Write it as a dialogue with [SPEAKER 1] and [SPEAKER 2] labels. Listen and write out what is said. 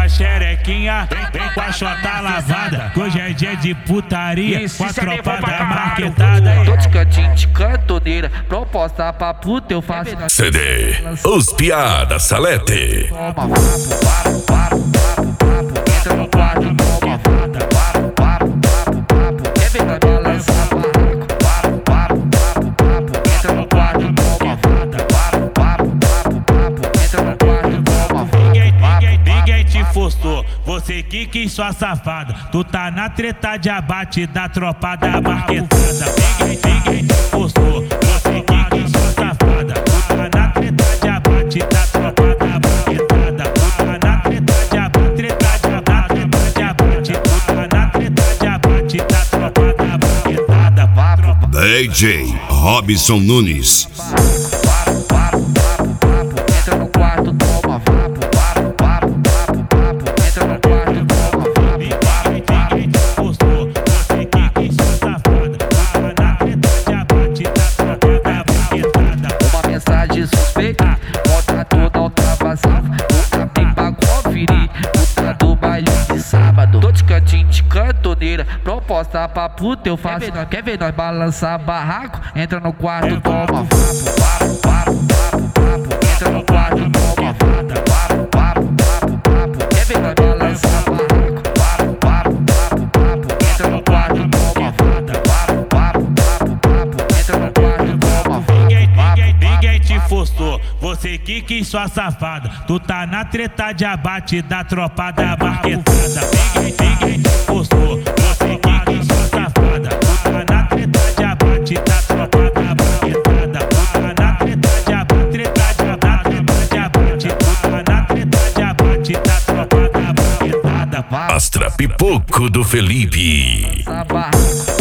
[SPEAKER 1] a xerequinha, vem com a xota lavada. Hoje é dia de putaria, com a tropa da marquetada.
[SPEAKER 2] Tô de cantinho de cantoneira, proposta pra puta eu faço.
[SPEAKER 3] CD Os Piada Salete.
[SPEAKER 2] Toma vapo, entra no quarto, toma vapo, quer ver nós balançar barraco? Entra no quarto, toma vapo, entra no quarto, toma vapo.
[SPEAKER 1] Ninguém te forçou, você que quis sua safada. Tu tá na treta de abate da tropa da marquetada. Ninguém te forçou, você que quis sua safada. Tu tá na treta de abate da tropa da marquetada. Tu tá na treta de abate, tu tá na treta de abate da tropa da marquetada.
[SPEAKER 3] DJ Robson Nunes.
[SPEAKER 2] Entra no quarto, toma vapo. Entra no quarto, toma vapo.
[SPEAKER 1] Ninguém te forçou, você que quis sua safada. Tu tá na treta de abate da tropa da marquetada.
[SPEAKER 2] Uma mensagem suspeita, contato não tava salvo. Nunca tem pra conferir, puta do baile de sábado. Tô de cantinho de cantoneira, proposta pra puta eu faço. Quer ver nós balançar barraco? Entra no quarto, toma vapo. Entra no quarto, toma vapo. Quer ver nós balançar barraco? Entra no quarto, toma vapo. Entra no quarto, toma vapo.
[SPEAKER 1] Ninguém te forçou, você que quis sua safada. Tu tá na treta de abate da tropa da marquetada. Ninguém te forçou, você que quis sua safada. Tu tá na treta de abate da tropa da marquetada. Tu tá na treta de abate, tu tá na treta de abate da tropa da marquetada.
[SPEAKER 3] Astra Pipoco do Felipe.
[SPEAKER 2] Barraco.